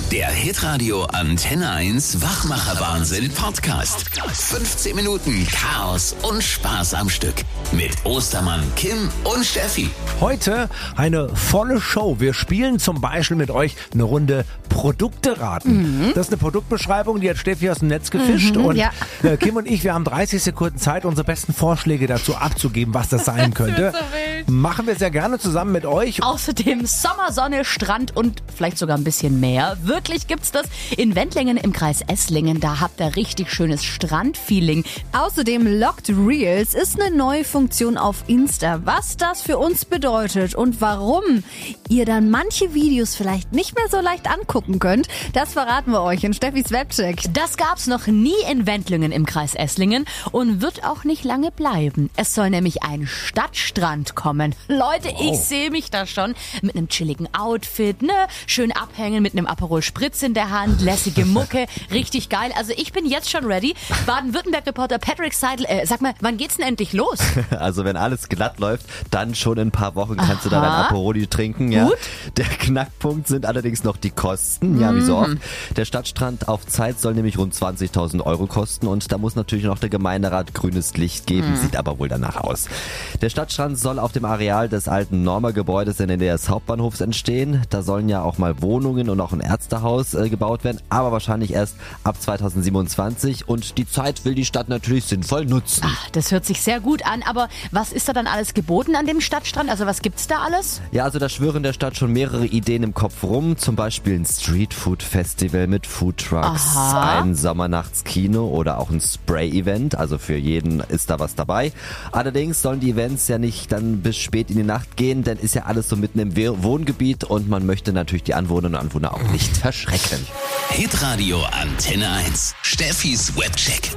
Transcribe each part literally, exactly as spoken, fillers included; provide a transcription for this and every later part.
Der Hitradio Antenne eins Wachmacher-Wahnsinn Podcast. fünfzehn Minuten Chaos und Spaß am Stück. Mit Ostermann, Kim und Steffi. Heute eine volle Show. Wir spielen zum Beispiel mit euch eine Runde Produkte raten. Mhm. Das ist eine Produktbeschreibung, die hat Steffi aus dem Netz gefischt. Mhm, und ja. äh, Kim und ich, wir haben dreißig Sekunden Zeit, unsere besten Vorschläge dazu abzugeben, was das sein könnte. Das wird so wild. Machen wir sehr gerne zusammen mit euch. Außerdem Sommer, Sonne, Strand und vielleicht sogar ein bisschen mehr. Wirklich gibt's das in Wendlingen im Kreis Esslingen. Da habt ihr richtig schönes Strandfeeling. Außerdem Locked Reels ist eine neue Funktion auf Insta. Was das für uns bedeutet und warum ihr dann manche Videos vielleicht nicht mehr so leicht angucken könnt, das verraten wir euch in Steffis Webcheck. Das gab's noch nie in Wendlingen im Kreis Esslingen und wird auch nicht lange bleiben. Es soll nämlich ein Stadtstrand kommen. Leute, Wow. ich sehe mich da schon mit einem chilligen Outfit, ne? Schön abhängen mit einem Aperol Spritz in der Hand, lässige Mucke, richtig geil. Also ich bin jetzt schon ready. Baden-Württemberg-Reporter Patrick Seidel, äh, sag mal, wann geht's denn endlich los? Also wenn alles glatt läuft, dann schon in ein paar Wochen kannst Aha. du da dein Aperoli trinken. Ja. Gut. Der Knackpunkt sind allerdings noch die Kosten, ja wie so oft. Der Stadtstrand auf Zeit soll nämlich rund zwanzigtausend Euro kosten und da muss natürlich noch der Gemeinderat grünes Licht geben, sieht aber wohl danach aus. Der Stadtstrand soll auf dem Areal des alten Norma-Gebäudes in der Nähe des Hauptbahnhofs entstehen. Da sollen ja auch mal Wohnungen und auch ein Ärztehaus äh, gebaut werden, aber wahrscheinlich erst ab zweitausendsiebenundzwanzig und die Zeit will die Stadt natürlich sinnvoll nutzen. Ach, das hört sich sehr gut an, aber was ist da dann alles geboten an dem Stadtstrand? Also was gibt's da alles? Ja, also da schwirren der Stadt schon mehrere Ideen im Kopf rum. Zum Beispiel ein Streetfood-Festival mit Foodtrucks, Aha. ein Sommernachtskino oder auch ein Spray-Event. Also für jeden ist da was dabei. Allerdings sollen die Events ja nicht dann bis spät in die Nacht gehen, denn ist ja alles so mitten im Wohngebiet und man möchte natürlich die Anwohnerinnen und Anwohner auch nicht verschrecken. Hitradio Antenne eins. Steffis Webcheck.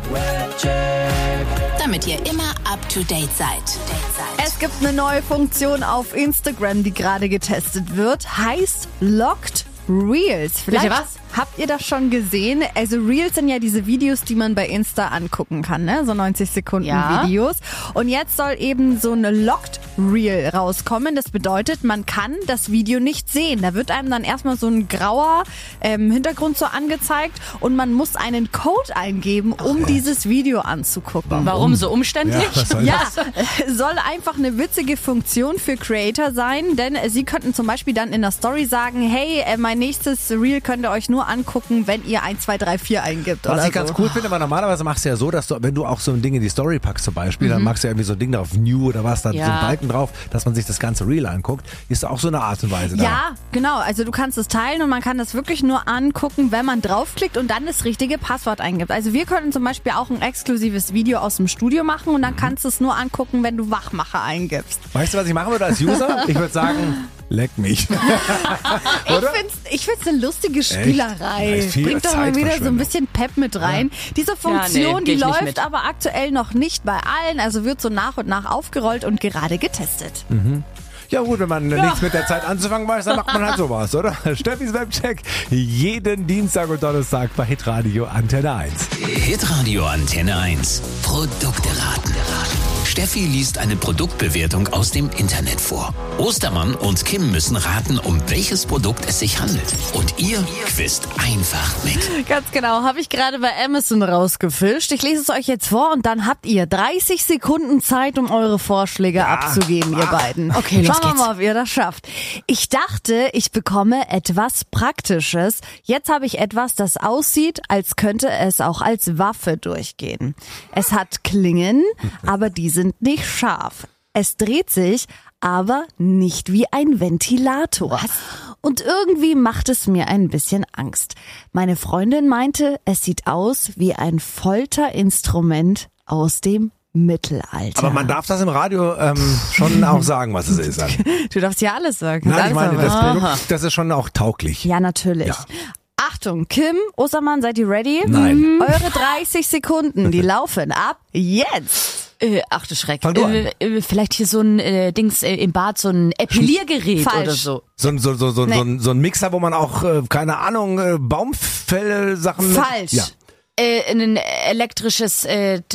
Damit ihr immer up to date seid. Es gibt eine neue Funktion auf Instagram, die gerade getestet wird. Heißt Locked Reels. Vielleicht Bitte was? habt ihr das schon gesehen? Also Reels sind ja diese Videos, die man bei Insta angucken kann, ne? So neunzig Sekunden Ja. Videos. Und jetzt soll eben so eine Locked Reel rauskommen. Das bedeutet, man kann das Video nicht sehen. Da wird einem dann erstmal so ein grauer ähm, Hintergrund so angezeigt und man muss einen Code eingeben, um dieses Video anzugucken. Warum so umständlich? Ja, was soll Ja, soll einfach eine witzige Funktion für Creator sein, denn äh, sie könnten zum Beispiel dann in der Story sagen, hey, äh, mein nächstes Reel könnt ihr euch nur angucken, wenn ihr eins, zwei, drei, vier eingibt. Was oder ich ganz so. cool finde, weil normalerweise machst du ja so, dass du, wenn du auch so ein Ding in die Story packst zum Beispiel, dann machst du ja irgendwie so ein Ding drauf, New oder was, dann Ja. so ein Balken drauf, dass man sich das ganze Reel anguckt. Ist auch so eine Art und Weise da. Ja, genau. Also du kannst es teilen und man kann das wirklich nur angucken, wenn man draufklickt und dann das richtige Passwort eingibt. Also wir können zum Beispiel auch ein exklusives Video aus dem Studio machen und dann kannst du es nur angucken, wenn du Wachmacher eingibst. Weißt du, was ich machen würde als User? Ich würde sagen, leck mich. Ich find's, ich find's eine lustige Spielerei. Ja, viel Bringt doch mal wieder so ein Zeitverschwendung. bisschen Pep mit rein. Diese Funktion, Ja, nee, geh die ich nicht läuft mit. aber aktuell noch nicht bei allen. Also wird so nach und nach aufgerollt und gerade getestet. Ja gut, wenn man nichts mit der Zeit anzufangen weiß, dann macht man halt sowas, oder? Steffis Webcheck jeden Dienstag und Donnerstag bei Hitradio Antenne eins. Hitradio Antenne eins. Produkte raten. Steffi liest eine Produktbewertung aus dem Internet vor. Ostermann und Kim müssen raten, um welches Produkt es sich handelt. Und ihr quizt einfach mit. Ganz genau, habe ich gerade bei Amazon rausgefischt. Ich lese es euch jetzt vor und dann habt ihr dreißig Sekunden Zeit, um eure Vorschläge abzugeben, ihr beiden. Okay, los Schauen wir geht's. mal, ob ihr das schafft. Ich dachte, ich bekomme etwas Praktisches. Jetzt habe ich etwas, das aussieht, als könnte es auch als Waffe durchgehen. Es hat Klingen, aber die sind nicht scharf. Es dreht sich, aber nicht wie ein Ventilator. Und irgendwie macht es mir ein bisschen Angst. Meine Freundin meinte, es sieht aus wie ein Folterinstrument aus dem Mittelalter. Aber man darf das im Radio ähm, schon auch sagen, was es ist. Dann. Du darfst ja alles sagen. Nein, ich meine, das Aha. Produkt, das ist schon auch tauglich. Ja, natürlich. Ja. Achtung, Kim, Ostermann, seid ihr ready? Nein. Eure dreißig Sekunden, die laufen ab jetzt. Äh, ach du Schreck. Fang du an. Äh, äh, vielleicht hier so ein äh, Dings äh, im Bad, so ein Epiliergerät Falsch. oder so. So, ein- so, so, so, Nee. so, ein, so ein Mixer, wo man auch, äh, keine Ahnung, äh, Baumfälle-Sachen... Falsch. Ja. Äh, ein elektrisches äh, T-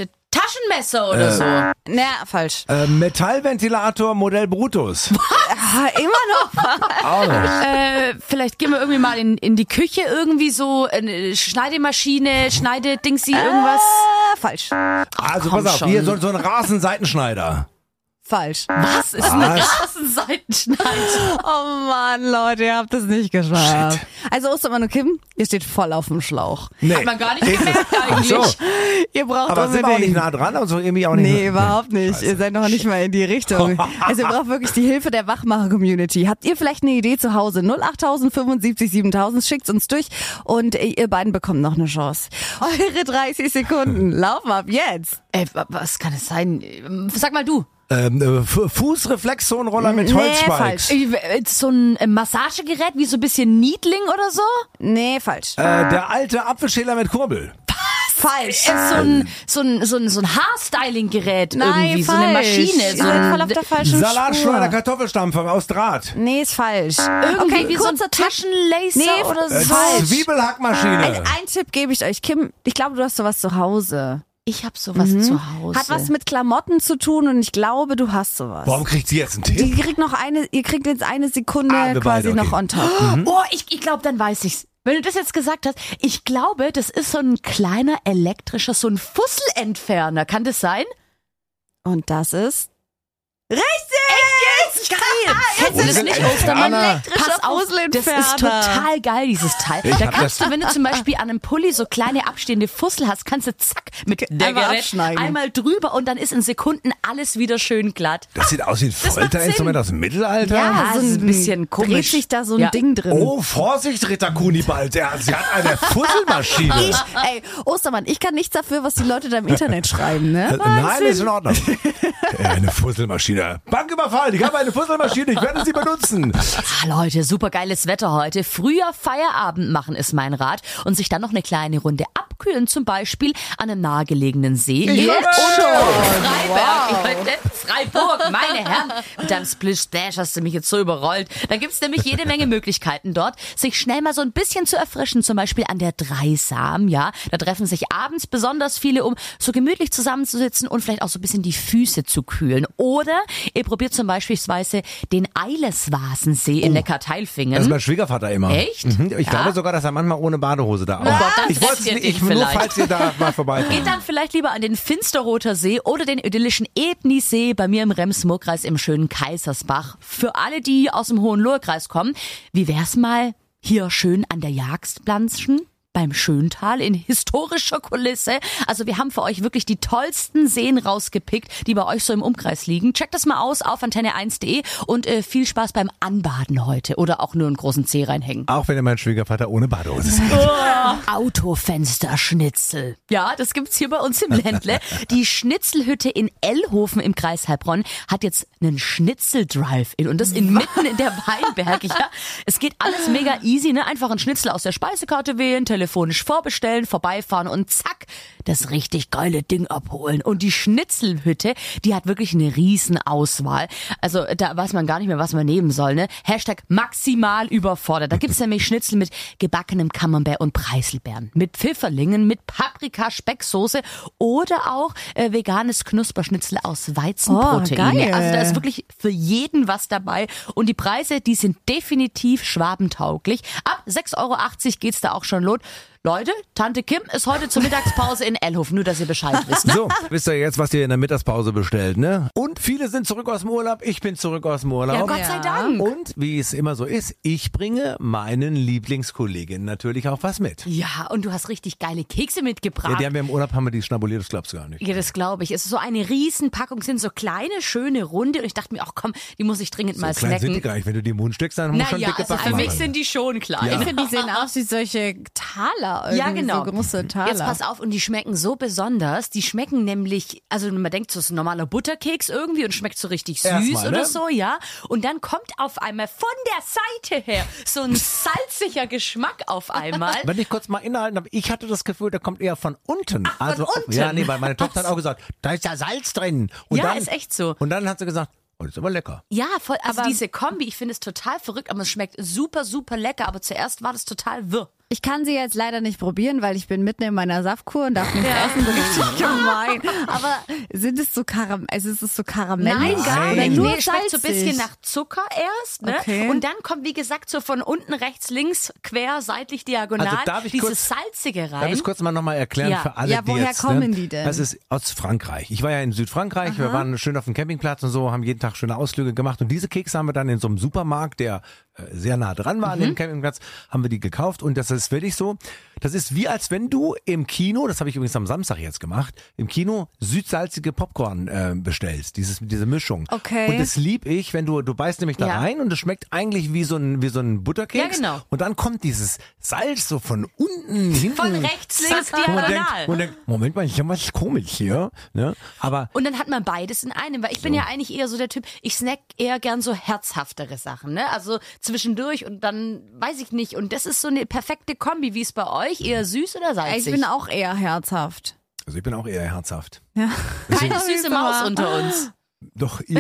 Taschenmesser oder so. Na, falsch. Äh, Metallventilator Modell Brutus. Ah, immer noch. Auch nicht. Äh, vielleicht gehen wir irgendwie mal in, in die Küche, irgendwie so eine Schneidemaschine, Schneidedingsi, irgendwas. Ah, falsch. Also komm pass auf, schon. hier so, so ein Rasenseitenschneider. Falsch. Was ist eine Was? Rasenseitenschneider? Oh Mann, Leute, ihr habt das nicht geschafft. Also Ostermann und Kim, ihr steht voll auf dem Schlauch. Nee. Hat man gar nicht Ist es- gemerkt Ach eigentlich. so, Ihr braucht aber sind wir auch nicht unbedingt... nah dran und so irgendwie auch nicht. Nee, überhaupt nicht. Ihr seid noch nicht mal in die Richtung. Also ihr braucht wirklich die Hilfe der Wachmacher-Community. Habt ihr vielleicht eine Idee zu Hause? null acht fünfundsiebzig siebentausend, schickt's uns durch und ihr beiden bekommt noch eine Chance. Eure dreißig Sekunden laufen ab jetzt. Ey, wa- was kann es sein? Sag mal du. Ähm, äh, Fu- Fußreflexzonenroller mit Nee, Holzspikes. falsch. Äh, So ein äh, Massagegerät, wie so ein bisschen Niedling oder so? Nee, falsch. Äh, der alte Apfelschäler mit Kurbel. Falsch. Ist so ein, so ein, so ein, so ein Haarstyling-Gerät Nein, irgendwie, so falsch. eine Maschine. Ihr So seid ein, voll auf der falschen Salatschneider, Spur. Kartoffelstampfer aus Draht. Nee, ist falsch. irgendwie Okay, wie so ein kurzer Tipp. Taschenlaser Nee, oder Äh, so. falsch. Zwiebelhackmaschine. Ein, ein Tipp gebe ich euch. Kim, ich glaube, du hast sowas zu Hause. Ich habe sowas zu Hause. Hat was mit Klamotten zu tun und ich glaube, du hast sowas. Warum kriegt sie jetzt einen Tipp? Die kriegt noch eine, ihr kriegt jetzt eine Sekunde Ah, wir quasi beide, okay. noch on top. Oh, ich, ich glaube, dann weiß ich's. Wenn du das jetzt gesagt hast, ich glaube, das ist so ein kleiner elektrischer, so ein Fusselentferner. Kann das sein? Und das ist Echt jetzt? Geil! Kennst du das nicht, Ostermann? Fusselentferner. Pass auf, das ist Fusselentferner. total geil, dieses Teil. Ich Da hab kannst das- du, wenn du zum Beispiel an einem Pulli so kleine abstehende Fussel hast, kannst du zack mit der Einmal Gerät abschneiden. einmal drüber und dann ist in Sekunden alles wieder schön glatt. Das sieht aus wie ein macht Folterinstrument aus dem Mittelalter. Ja, so ein bisschen komisch. Dreht sich da so ein Ja. Ding drin. Oh, Vorsicht, Ritter Kunibald. Der, sie hat eine Fusselmaschine. Ich, ey, Ostermann, ich kann nichts dafür, was die Leute da im Internet schreiben, Äh, ne? Nein, ist in Ordnung. Ja, eine Fusselmaschine. Banküberfall, ich habe eine Fusselmaschine, ich werde sie benutzen. Ah, Leute, super geiles Wetter heute. Früher Feierabend machen ist mein Rat und sich dann noch eine kleine Runde abkühlen, zum Beispiel an einem nahegelegenen See. Jetzt Und schon. Freiberg, Leute, Freiburg, meine Herren. Mit deinem Splish Splash hast du mich jetzt so überrollt. Da gibt's nämlich jede Menge Möglichkeiten dort, sich schnell mal so ein bisschen zu erfrischen, zum Beispiel an der Dreisam, ja. Da treffen sich abends besonders viele, um so gemütlich zusammenzusitzen und vielleicht auch so ein bisschen die Füße zu kühlen. Oder ihr probiert zum beispielsweise den Eileswasensee in Neckarteilfingen. Das ist mein Schwiegervater immer. Echt? Mhm. Ich Ja. glaube sogar, dass er manchmal ohne Badehose da Oh Gott, dann Ich wollte trefft ihr nicht, den ich, nur vielleicht. falls ihr da mal vorbeikommt. Geht dann vielleicht lieber an den Finsterroter See oder den idyllischen Ebnisee bei mir im Rems-Murr-Kreis im schönen Kaisersbach. Für alle, die aus dem Hohenlohe-Kreis kommen, wie wär's mal hier schön an der Jagstplanschen? Beim Schöntal in historischer Kulisse. Also wir haben für euch wirklich die tollsten Seen rausgepickt, die bei euch so im Umkreis liegen. Checkt das mal aus auf antenne eins punkt de und äh, viel Spaß beim Anbaden heute oder auch nur einen großen Zeh reinhängen. Auch wenn ihr mein Schwiegervater ohne Badehose seid. Autofensterschnitzel. Ja, das gibt's hier bei uns im Ländle. Die Schnitzelhütte in Ellhofen im Kreis Heilbronn hat jetzt einen Schnitzel-Drive-In und das inmitten in der Weinberg. Ja. Es geht alles mega easy, ne? Einfach einen Schnitzel aus der Speisekarte wählen, telefonisch vorbestellen, vorbeifahren und zack, das richtig geile Ding abholen. Und die Schnitzelhütte, die hat wirklich eine riesen Auswahl. Also da weiß man gar nicht mehr, was man nehmen soll, ne? Hashtag maximal überfordert. Da gibt's nämlich Schnitzel mit gebackenem Camembert und Preiselbeeren, mit Pfifferlingen, mit Paprika, Specksoße oder auch äh, veganes Knusperschnitzel aus Weizenproteine. Oh, geil. Also da ist wirklich für jeden was dabei. Und die Preise, die sind definitiv schwabentauglich. Ab sechs Euro achtzig geht's da auch schon los. Leute, Tante Kim ist heute zur Mittagspause in Ellhofen, nur dass ihr Bescheid wisst. So, wisst ihr jetzt, was ihr in der Mittagspause bestellt, ne? Und viele sind zurück aus dem Urlaub, ich bin zurück aus dem Urlaub. Ja, Gott sei Dank. Und wie es immer so ist, ich bringe meinen Lieblingskolleginnen natürlich auch was mit. Ja, und du hast richtig geile Kekse mitgebracht. Ja, die haben wir im Urlaub, haben wir die schnabuliert, das glaubst du gar nicht. Ja, das glaube ich. Es ist so eine Riesenpackung, sind so kleine, schöne Runde. Und ich dachte mir, ach komm, die muss ich dringend mal So klein sind die snacken. gar nicht. Wenn du die im Mund steckst, dann musst du schon Naja, dicke also Backen für mich machen. sind die schon klein. Ja. Ich finde, die sehen aus wie solche Taler. Ja, irgendwie, genau. So große Taler. Jetzt pass auf, und die schmecken so besonders. Die schmecken nämlich, also man denkt, so ist ein normaler Butterkeks irgendwie und schmeckt so richtig süß Erstmal, oder ne? so, ja. Und dann kommt auf einmal von der Seite her so ein salziger Geschmack auf einmal. Wenn ich kurz mal innehalten darf, ich hatte das Gefühl, der kommt eher von unten. von also, unten? Ja, nee, weil meine Tochter hat auch gesagt, da ist ja Salz drin. Und Ja, dann, ist echt so. Und dann hat sie gesagt, oh, das ist aber lecker. Ja, voll. Also Aber- diese Kombi, ich finde es total verrückt, aber es schmeckt super, super lecker. Aber zuerst war das total wirr. Ich kann sie jetzt leider nicht probieren, weil ich bin mitten in meiner Saftkur und darf nicht essen. So richtig gemein. Aber sind es so Karamell? Also ist es so Karamell? Nein, gar Nein. nicht. Nur Nee, schmeckt so ein salzig. bisschen nach Zucker erst. Ne? Okay. Und dann kommt, wie gesagt, so von unten rechts, links, quer, seitlich, diagonal, Also darf ich dieses kurz- Salzige Darf rein. ich kurz mal nochmal erklären Ja. für alle, Ja, die woher jetzt, kommen ne, die denn? Das ist aus Frankreich. Ich war ja in Südfrankreich, wir waren schön auf dem Campingplatz und so, haben jeden Tag schöne Ausflüge gemacht und diese Kekse haben wir dann in so einem Supermarkt, der äh, sehr nah dran war an Mhm. dem Campingplatz, haben wir die gekauft und das ist wirklich so, das ist wie als wenn du im Kino, das habe ich übrigens am Samstag jetzt gemacht, im Kino südsalzige Popcorn äh, bestellst, dieses, diese Mischung. Okay. Und das lieb ich, wenn du, du beißt nämlich da Ja. rein und es schmeckt eigentlich wie so ein, wie so ein Butterkeks. Ja, genau. Und dann kommt dieses Salz so von unten, hinten. Von rechts, links, Wo man denkt, diagonal. wo man denkt, Moment mal, ich habe was komisch hier. Ne? Aber Und dann hat man beides in einem, weil ich bin ja eigentlich eher so der Typ, ich snack eher gern so herzhaftere Sachen, ne? Also zwischendurch und dann weiß ich nicht. Und das ist so eine perfekte Kombi, wie es bei euch, eher süß oder Ich salzig? bin auch eher herzhaft. also ich bin auch eher herzhaft. Ja. Keine süße Maus unter uns. Doch, ihr.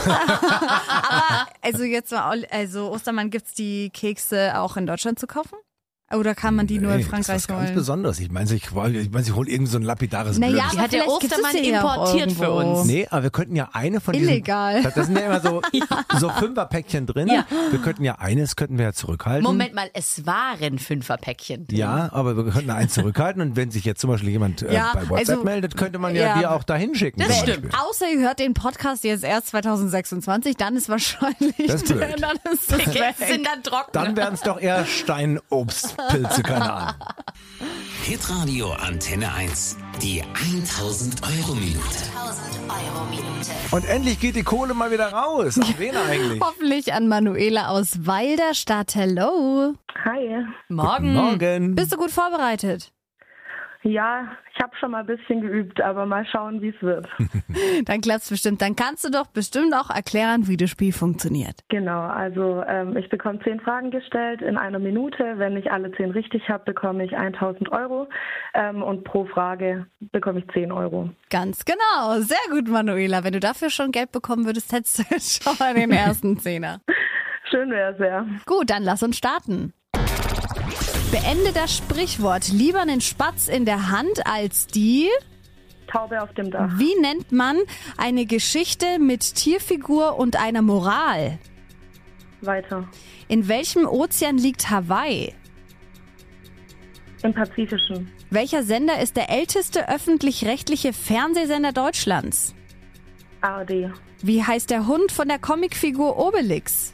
Also jetzt mal, also Ostermann, gibt's die Kekse auch in Deutschland zu kaufen? Oder kann man die nur in Nee, Frankreich das ist was ganz holen? Besonderes. Ich meine, ich, ich, mein, ich hole irgend so ein lapidares Naja, Blödes. Die aber hat der vielleicht gibt's Ostermann es ja auch importiert für irgendwo. uns. Nee, aber wir könnten ja eine von diesen... Illegal. Da, da sind ja immer so, so Fünferpäckchen drin. Ja. Wir könnten ja eines, könnten wir ja zurückhalten. Moment mal, es waren Fünferpäckchen. Ja, aber wir könnten eins zurückhalten und wenn sich jetzt zum Beispiel jemand äh, Ja, bei WhatsApp also- meldet, könnte man ja, ja. die auch dahin schicken. Das zum stimmt. Beispiel. Außer ihr hört den Podcast jetzt erst zwanzig sechsundzwanzig, dann ist wahrscheinlich Das ist blöd. dann ist das Die weg. Kekse sind dann trocken. Dann wären es doch eher Steinobstpilze, keine Ahnung. Hitradio Antenne eins. Die tausend Euro Minute. tausend Euro Minute. Und endlich geht die Kohle mal wieder raus. An wen eigentlich? Hoffentlich an Manuela aus Walderstadt. Hello. Hi. Morgen. Morgen. Bist du gut vorbereitet? Ja, ich habe schon mal ein bisschen geübt, aber mal schauen, wie es wird. Dann klappt's bestimmt. Dann kannst du doch bestimmt auch erklären, wie das Spiel funktioniert. Genau, also ähm, ich bekomme zehn Fragen gestellt in einer Minute. Wenn ich alle zehn richtig habe, bekomme ich tausend Euro ähm, und pro Frage bekomme ich zehn Euro. Ganz genau. Sehr gut, Manuela. Wenn du dafür schon Geld bekommen würdest, hättest du jetzt schon mal den ersten Zehner. Schön wäre es ja. Gut, dann lass uns starten. Beende das Sprichwort. Lieber einen Spatz in der Hand als die... Taube auf dem Dach. Wie nennt man eine Geschichte mit Tierfigur und einer Moral? Weiter. In welchem Ozean liegt Hawaii? Im Pazifischen. Welcher Sender ist der älteste öffentlich-rechtliche Fernsehsender Deutschlands? A R D. Wie heißt der Hund von der Comicfigur Obelix?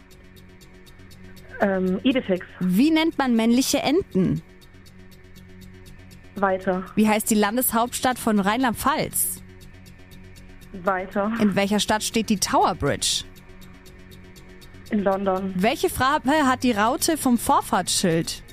Ähm, Idefix. Wie nennt man männliche Enten? Weiter. Wie heißt die Landeshauptstadt von Rheinland-Pfalz? Weiter. In welcher Stadt steht die Tower Bridge? In London. Welche Farbe hat die Raute vom Vorfahrtsschild?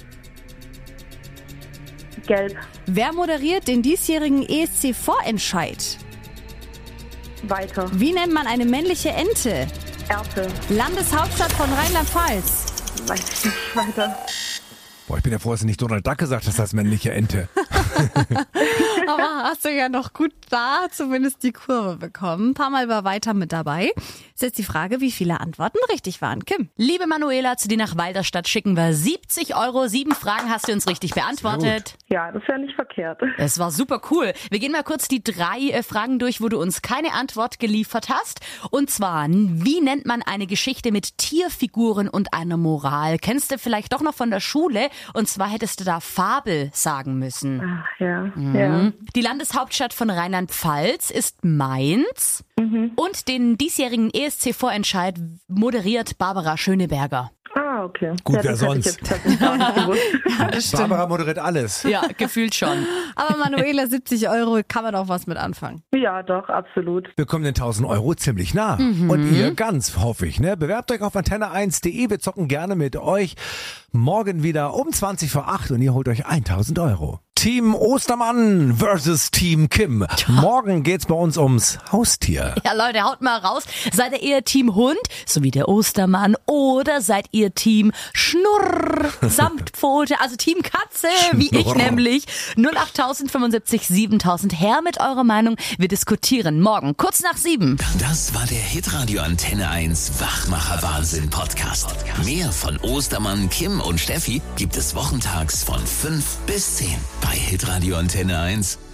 Gelb. Wer moderiert den diesjährigen E S C-Vorentscheid? Weiter. Wie nennt man eine männliche Ente? Ernte. Landeshauptstadt von Rheinland-Pfalz. Weiß ich nicht. Weiter. Boah, ich bin ja froh, dass du nicht Donald Duck gesagt hast, als männliche Ente. Aber hast du ja noch gut da zumindest die Kurve bekommen. Ein paar Mal war weiter mit dabei. Ist jetzt die Frage, wie viele Antworten richtig waren. Kim. Liebe Manuela, zu dir nach Walderstadt schicken wir siebzig Euro. Sieben Fragen hast du uns richtig beantwortet. Ja, das wäre nicht verkehrt. Es war super cool. Wir gehen mal kurz die drei äh, Fragen durch, wo du uns keine Antwort geliefert hast. Und zwar, wie nennt man eine Geschichte mit Tierfiguren und einer Moral? Kennst du vielleicht doch noch von der Schule? Und zwar hättest du da Fabel sagen müssen. Ach, ja. Ja. Die Landeshauptstadt von Rheinland-Pfalz ist Mainz. Und den diesjährigen E S C-Vorentscheid moderiert Barbara Schöneberger. Ah, okay. Gut, ja, wer das hätte ich sonst? jetzt tatsächlich auch nicht gewusst. Barbara moderiert alles. Ja, gefühlt schon. Aber Manuela, siebzig Euro, kann man auch was mit anfangen. Ja, doch, absolut. Wir kommen den tausend Euro ziemlich nah. Und ihr ganz, hoffe ich. Ne? Bewerbt euch auf antenne eins punkt de. Wir zocken gerne mit euch. Morgen wieder um zwanzig vor acht und ihr holt euch tausend Euro. Team Ostermann versus Team Kim. Morgen geht's bei uns ums Haustier. Ja, Leute, haut mal raus. Seid ihr eher Team Hund, so wie der Ostermann, oder seid ihr Team Schnurr, Samtpfote, also Team Katze, wie ich nämlich? null acht fünfundsiebzig siebentausend, her mit eurer Meinung. Wir diskutieren morgen, kurz nach sieben. Das war der Hitradio Antenne eins Wachmacher Wahnsinn Podcast. Mehr von Ostermann, Kim und Steffi gibt es wochentags von fünf bis zehn bei Hitradio Antenne eins.